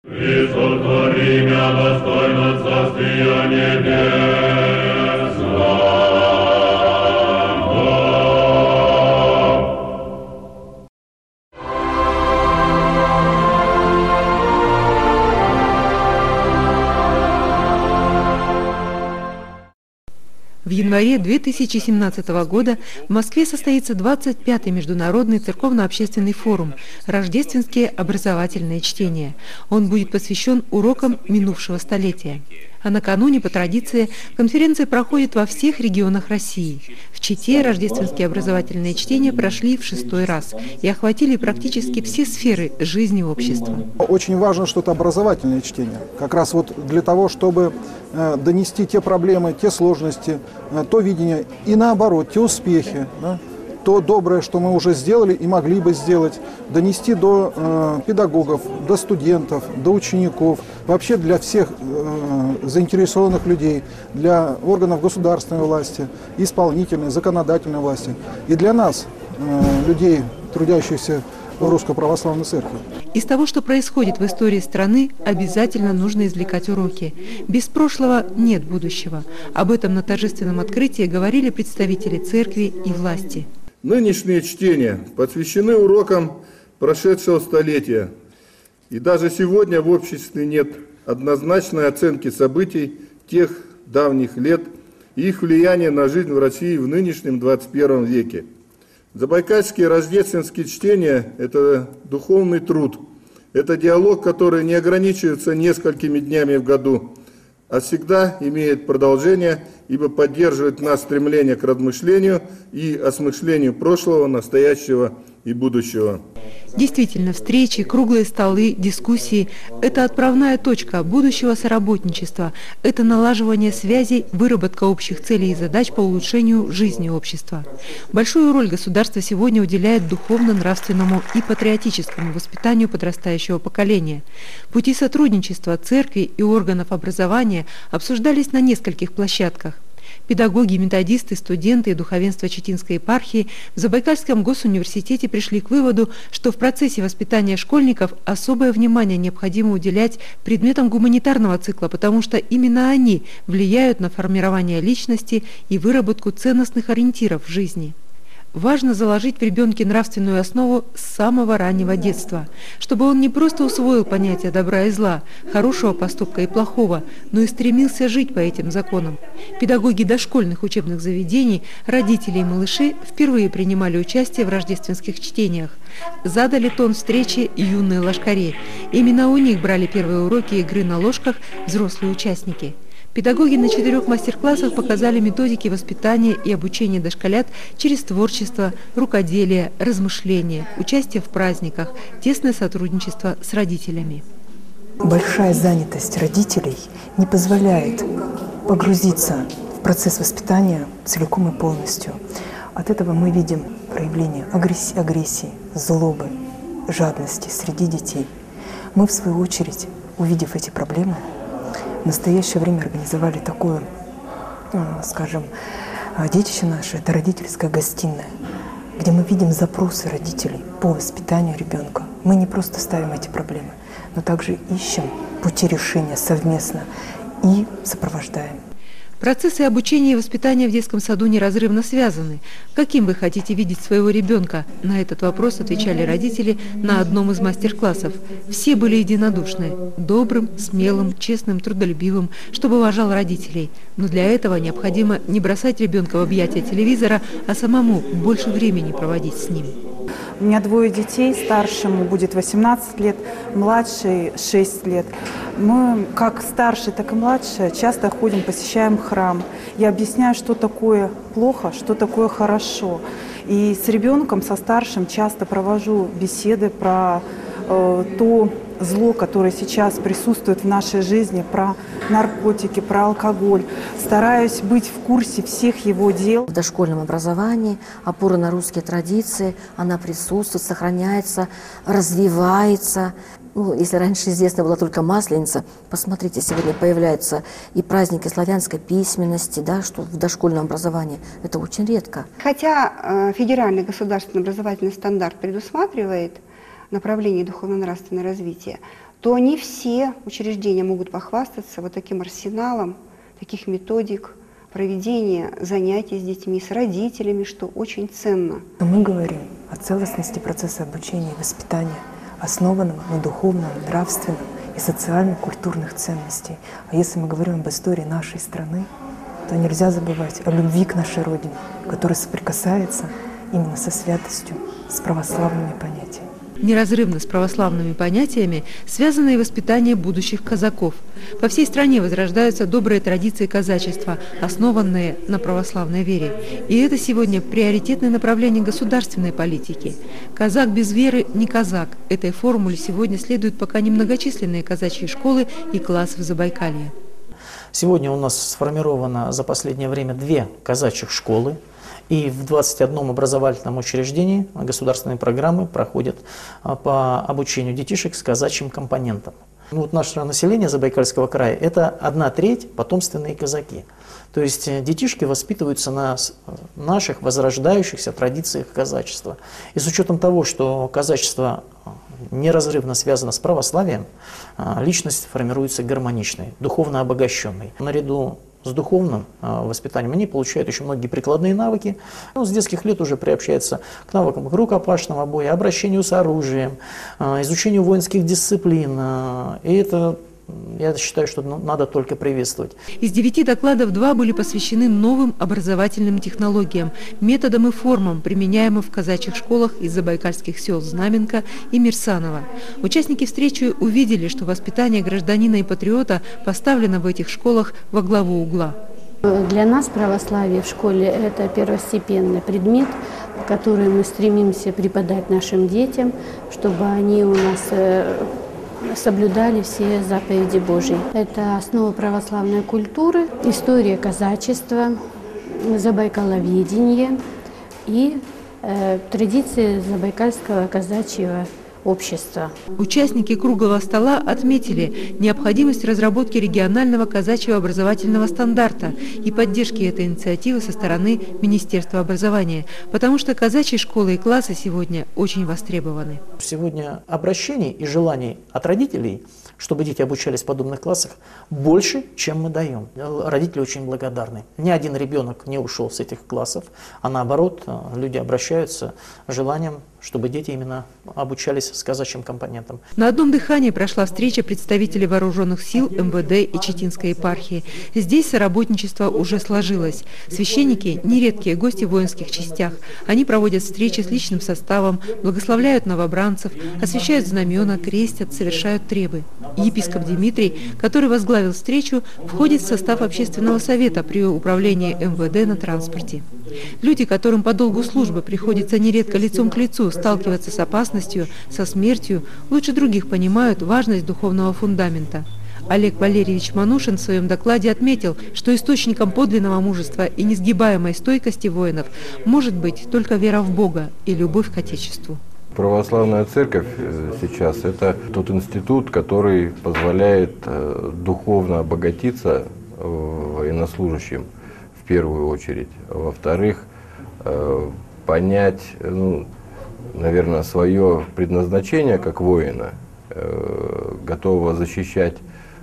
И сотвори мя достойно царствия небесного. В январе 2017 года в Москве состоится 25-й Международный церковно-общественный форум «Рождественские образовательные чтения». Он будет посвящен урокам минувшего столетия. А накануне, по традиции, конференция проходит во всех регионах России. В Чите рождественские образовательные чтения прошли в 6-й раз и охватили практически все сферы жизни общества. Очень важно что-то образовательное чтение. Как раз вот для того, чтобы донести те проблемы, те сложности, то видение и наоборот, те успехи, да, то доброе, что мы уже сделали и могли бы сделать, донести до педагогов, до студентов, до учеников, вообще для всех заинтересованных людей, для органов государственной власти, исполнительной, законодательной власти и для нас, людей, трудящихся в Русской Православной Церкви. Из того, что происходит в истории страны, обязательно нужно извлекать уроки. Без прошлого нет будущего. Об этом на торжественном открытии говорили представители церкви и власти. Нынешние чтения посвящены урокам прошедшего столетия. И даже сегодня в обществе нет однозначной оценки событий тех давних лет и их влияния на жизнь в России в нынешнем 21 веке. Забайкальские рождественские чтения – это духовный труд, это диалог, который не ограничивается несколькими днями в году, а всегда имеет продолжение, ибо поддерживает нас стремление к размышлению и осмыслению прошлого, настоящего и будущего. Действительно, встречи, круглые столы, дискуссии – это отправная точка будущего соработничества, это налаживание связей, выработка общих целей и задач по улучшению жизни общества. Большую роль государство сегодня уделяет духовно-нравственному и патриотическому воспитанию подрастающего поколения. Пути сотрудничества церкви и органов образования обсуждались на нескольких площадках. Педагоги, методисты, студенты и духовенство Читинской епархии в Забайкальском госуниверситете пришли к выводу, что в процессе воспитания школьников особое внимание необходимо уделять предметам гуманитарного цикла, потому что именно они влияют на формирование личности и выработку ценностных ориентиров в жизни. Важно заложить в ребенке нравственную основу с самого раннего детства, чтобы он не просто усвоил понятия добра и зла, хорошего поступка и плохого, но и стремился жить по этим законам. Педагоги дошкольных учебных заведений, родители и малыши впервые принимали участие в рождественских чтениях. Задали тон встречи юные ложкари. Именно у них брали первые уроки игры на ложках взрослые участники. Педагоги на 4 мастер-классах показали методики воспитания и обучения дошколят через творчество, рукоделие, размышления, участие в праздниках, тесное сотрудничество с родителями. Большая занятость родителей не позволяет погрузиться в процесс воспитания целиком и полностью. От этого мы видим проявление агрессии, злобы, жадности среди детей. Мы, в свою очередь, увидев эти проблемы, в настоящее время организовали такое, скажем, детище наше, это родительская гостиная, где мы видим запросы родителей по воспитанию ребенка. Мы не просто ставим эти проблемы, но также ищем пути решения совместно и сопровождаем. Процессы обучения и воспитания в детском саду неразрывно связаны. Каким вы хотите видеть своего ребенка? На этот вопрос отвечали родители на одном из мастер-классов. Все были единодушны – добрым, смелым, честным, трудолюбивым, чтобы уважал родителей. Но для этого необходимо не бросать ребенка в объятия телевизора, а самому больше времени проводить с ним. У меня 2 детей, старшему будет 18 лет, младший 6 лет. Мы, как старший, так и младший, часто ходим, посещаем храм. Я объясняю, что такое плохо, что такое хорошо. И с ребенком, со старшим, часто провожу беседы про то зло, которое сейчас присутствует в нашей жизни, про наркотики, про алкоголь. Стараюсь быть в курсе всех его дел. В дошкольном образовании опора на русские традиции, она присутствует, сохраняется, развивается. Ну, если раньше известна была только Масленица, посмотрите, сегодня появляются и праздники славянской письменности, да, что в дошкольном образовании. Это очень редко. Хотя федеральный государственный образовательный стандарт предусматривает направление духовно-нравственного развития, то не все учреждения могут похвастаться вот таким арсеналом, таких методик проведения занятий с детьми, с родителями, что очень ценно. Мы говорим о целостности процесса обучения и воспитания, основанном на духовном, нравственном и социально-культурных ценностей. А если мы говорим об истории нашей страны, то нельзя забывать о любви к нашей Родине, которая соприкасается именно со святостью, с православными понятиями. Неразрывно с православными понятиями связано и воспитание будущих казаков. По всей стране возрождаются добрые традиции казачества, основанные на православной вере. И это сегодня приоритетное направление государственной политики. Казак без веры не казак. Этой формуле сегодня следуют пока немногочисленные казачьи школы и классы в Забайкалье. Сегодня у нас сформировано за последнее время 2 казачьих школы. И в 21 образовательном учреждении государственные программы проходят по обучению детишек с казачьим компонентом. Вот наше население Забайкальского края – это 1/3 потомственные казаки. То есть детишки воспитываются на наших возрождающихся традициях казачества. И с учетом того, что казачество неразрывно связано с православием, личность формируется гармоничной, духовно обогащенной. Наряду с духовным воспитанием они получают еще многие прикладные навыки. С детских лет уже приобщаются к навыкам рукопашного боя, обращению с оружием, изучению воинских дисциплин. И это, я считаю, что надо только приветствовать. Из 9 докладов 2 были посвящены новым образовательным технологиям, методам и формам, применяемым в казачьих школах из забайкальских сел Знаменка и Мирсаново. Участники встречи увидели, что воспитание гражданина и патриота поставлено в этих школах во главу угла. Для нас православие в школе – это первостепенный предмет, который мы стремимся преподать нашим детям, чтобы они у нас соблюдали все заповеди Божьи. Это основа православной культуры, история казачества, забайкаловедение и традиции забайкальского казачьего общества. Участники круглого стола отметили необходимость разработки регионального казачьего образовательного стандарта и поддержки этой инициативы со стороны Министерства образования, потому что казачьи школы и классы сегодня очень востребованы. Сегодня обращений и желаний от родителей, чтобы дети обучались в подобных классах, больше, чем мы даем. Родители очень благодарны. Ни один ребенок не ушел с этих классов, а наоборот, люди обращаются с желанием, чтобы дети именно обучались с казачьим компонентом. На одном дыхании прошла встреча представителей вооруженных сил, МВД и Читинской епархии. Здесь соработничество уже сложилось. Священники – нередкие гости в воинских частях. Они проводят встречи с личным составом, благословляют новобранцев, освящают знамена, крестят, совершают требы. Епископ Дмитрий, который возглавил встречу, входит в состав общественного совета при управлении МВД на транспорте. Люди, которым по долгу службы приходится нередко лицом к лицу сталкиваться с опасностью, со смертью, лучше других понимают важность духовного фундамента. Олег Валерьевич Манушин в своем докладе отметил, что источником подлинного мужества и несгибаемой стойкости воинов может быть только вера в Бога и любовь к Отечеству. Православная церковь сейчас – это тот институт, который позволяет духовно обогатиться военнослужащим в первую очередь. Во-вторых, понять, наверное, свое предназначение как воина, готового защищать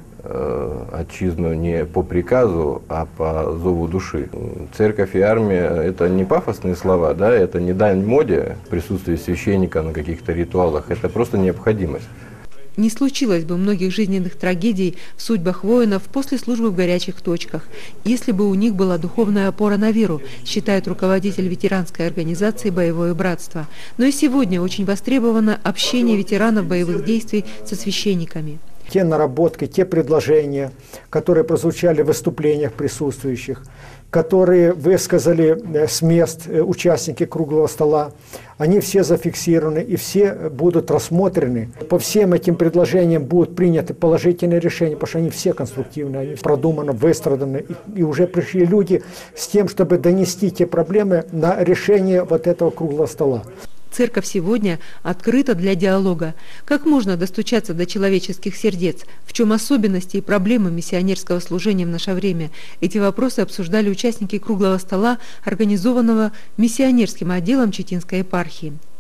отчизну не по приказу, а по зову души. Церковь и армия – это не пафосные слова, да, это не дань моде присутствие священника на каких-то ритуалах, это просто необходимость. Не случилось бы многих жизненных трагедий в судьбах воинов после службы в горячих точках, если бы у них была духовная опора на веру, считает руководитель ветеранской организации «Боевое братство». Но и сегодня очень востребовано общение ветеранов боевых действий со священниками. Те наработки, те предложения, которые прозвучали в выступлениях присутствующих, которые высказали с мест участники круглого стола, они все зафиксированы и все будут рассмотрены. По всем этим предложениям будут приняты положительные решения, потому что они все конструктивные, они продуманы, выстраданы. И уже пришли люди с тем, чтобы донести те проблемы на решение вот этого круглого стола. Церковь сегодня открыта для диалога. Как можно достучаться до человеческих сердец? В чем особенности и проблемы миссионерского служения в наше время? Эти вопросы обсуждали участники круглого стола, организованного миссионерским отделом Читинской епархии.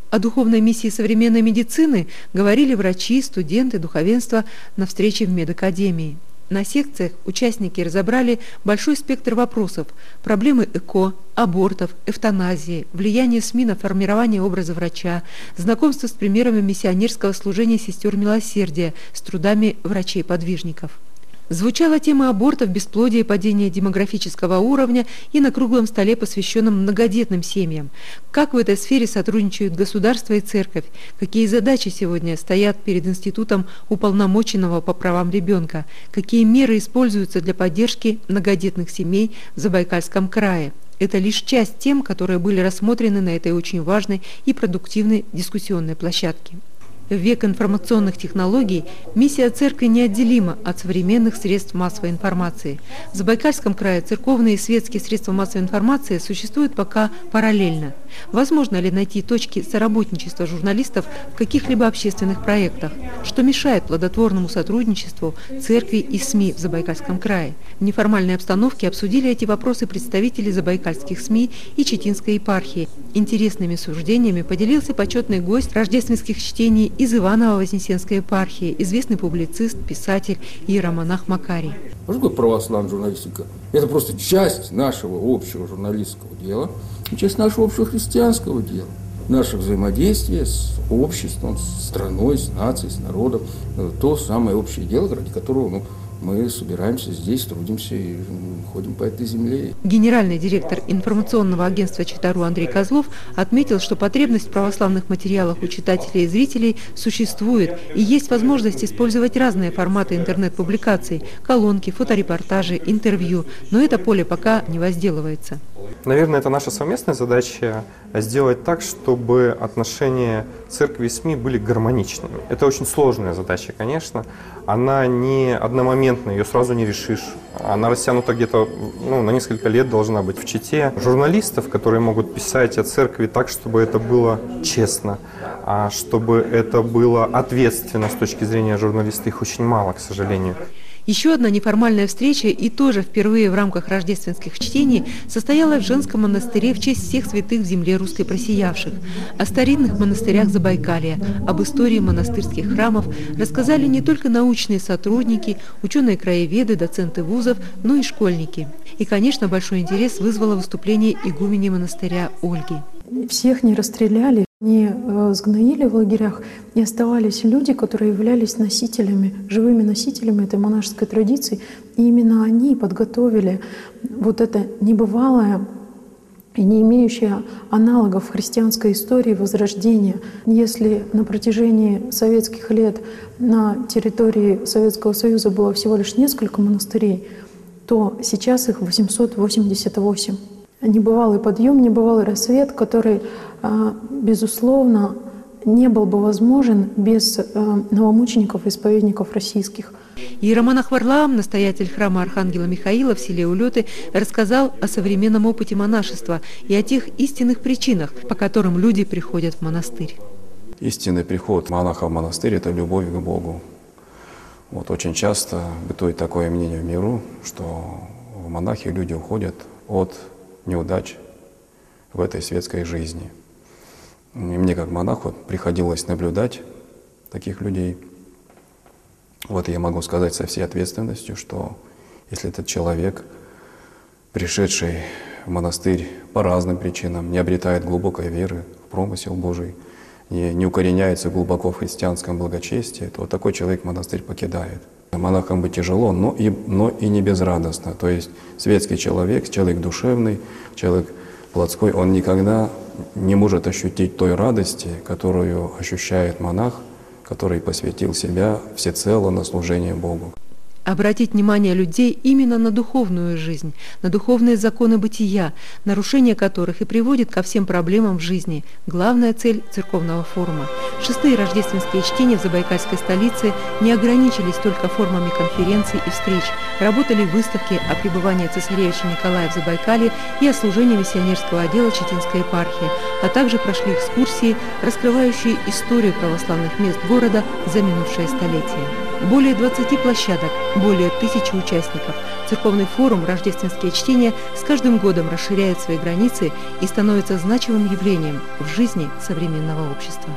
О духовной миссии современной медицины говорили врачи, студенты, духовенство на встрече в медакадемии. На секциях участники разобрали большой спектр вопросов: проблемы ЭКО, абортов, эвтаназии, влияние СМИ на формирование образа врача, знакомство с примерами миссионерского служения сестер милосердия с трудами врачей-подвижников. Звучала тема абортов, бесплодия и падения демографического уровня и на круглом столе, посвященном многодетным семьям. Как в этой сфере сотрудничают государство и церковь? Какие задачи сегодня стоят перед институтом уполномоченного по правам ребенка? Какие меры используются для поддержки многодетных семей в Забайкальском крае? Это лишь часть тем, которые были рассмотрены на этой очень важной и продуктивной дискуссионной площадке. В век информационных технологий миссия церкви неотделима от современных средств массовой информации. В Забайкальском крае церковные и светские средства массовой информации существуют пока параллельно. Возможно ли найти точки соработничества журналистов в каких-либо общественных проектах? Что мешает плодотворному сотрудничеству церкви и СМИ в Забайкальском крае? В неформальной обстановке обсудили эти вопросы представители забайкальских СМИ и Читинской епархии. Интересными суждениями поделился почетный гость рождественских чтений из Иваново-Вознесенской епархии, известный публицист, писатель, иеромонах Макарий. Что такое православная журналистика? Это просто часть нашего общего журналистского дела, часть нашего общего христианского дела, наше взаимодействие с обществом, с страной, с нацией, с народом. То самое общее дело, ради которого мы собираемся здесь, трудимся и ходим по этой земле. Генеральный директор информационного агентства «Читару» Андрей Козлов отметил, что потребность в православных материалах у читателей и зрителей существует, и есть возможность использовать разные форматы интернет-публикаций, колонки, фоторепортажи, интервью, но это поле пока не возделывается. Наверное, это наша совместная задача сделать так, чтобы отношения церкви и СМИ были гармоничными. Это очень сложная задача, конечно. Она не одномоментная, ее сразу не решишь. Она растянута где-то на несколько лет должна быть. В Чите журналистов, которые могут писать о церкви так, чтобы это было честно, чтобы это было ответственно с точки зрения журналиста, их очень мало, к сожалению. Еще одна неформальная встреча, и тоже впервые в рамках рождественских чтений, состоялась в женском монастыре в честь всех святых в земле русской просиявших. О старинных монастырях Забайкалья, об истории монастырских храмов рассказали не только научные сотрудники, ученые-краеведы, доценты вузов, но и школьники. И, конечно, большой интерес вызвало выступление игумени монастыря Ольги. Всех не расстреляли, не сгноили в лагерях, и оставались люди, которые являлись носителями, живыми носителями этой монашеской традиции. И именно они подготовили вот это небывалое и не имеющее аналогов в христианской истории возрождения. Если на протяжении советских лет на территории Советского Союза было всего лишь несколько монастырей, то сейчас их 888. Небывалый подъем, небывалый рассвет, который, безусловно, не был бы возможен без новомучеников и исповедников российских. Иеромонах Варлаам, настоятель храма Архангела Михаила в селе Улеты, рассказал о современном опыте монашества и о тех истинных причинах, по которым люди приходят в монастырь. Истинный приход монаха в монастырь – это любовь к Богу. Вот очень часто бытует такое мнение в миру, что в монахи люди уходят от неудач в этой светской жизни. И мне как монаху приходилось наблюдать таких людей. Вот я могу сказать со всей ответственностью, что если этот человек, пришедший в монастырь по разным причинам, не обретает глубокой веры в промысел Божий, не укореняется глубоко в христианском благочестии, то вот такой человек монастырь покидает. Монахам быть тяжело, но и не безрадостно. То есть светский человек, человек душевный, человек плотской, он никогда не может ощутить той радости, которую ощущает монах, который посвятил себя всецело на служение Богу. Обратить внимание людей именно на духовную жизнь, на духовные законы бытия, нарушение которых и приводит ко всем проблемам в жизни. Главная цель церковного форума. Шестые рождественские чтения в Забайкальской столице не ограничились только формами конференций и встреч. Работали выставки о пребывании цесаревича Николая в Забайкалье и о служении миссионерского отдела Читинской епархии, а также прошли экскурсии, раскрывающие историю православных мест города за минувшее столетие. Более 20 площадок, более 1000 участников. Церковный форум «Рождественские чтения» с каждым годом расширяет свои границы и становится значимым явлением в жизни современного общества.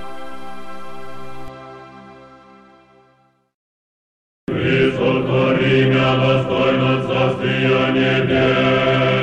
Присотвори мя достойно Царствия Небес.